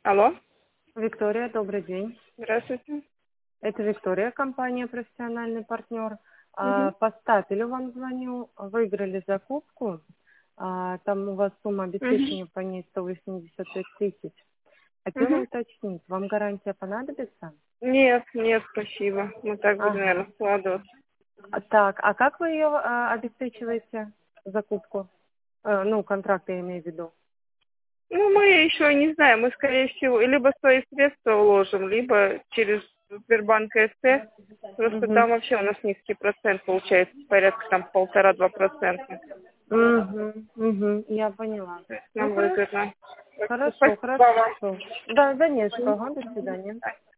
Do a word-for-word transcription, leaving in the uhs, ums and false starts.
Алло, Виктория, добрый день. здравствуйте. Это Виктория, компания «Профессиональный партнер». А, Мгм. По стапелю вам звоню. Выиграли закупку. А, Там у вас сумма Мгм. обеспечения по ней сто восемьдесят пять тысяч. Хотела Мгм. уточнить, вам гарантия понадобится? Нет, нет, спасибо. Мы так будем, наверное, Ага. вкладываться. А, Так, а как вы ее а, обеспечиваете, закупку? Э, ну, контракт я имею в виду. Ну, мы еще не знаем, мы, скорее всего, либо свои средства уложим, либо через Сбербанк СТ. Просто Угу. там вообще у нас низкий процент получается, порядка там полтора-два процента. Угу, угу, я поняла. То есть Ну, нам хорошо, выгодно. Так что хорошо, спасибо вам. хорошо. Да, да нет, что, ага, до свидания.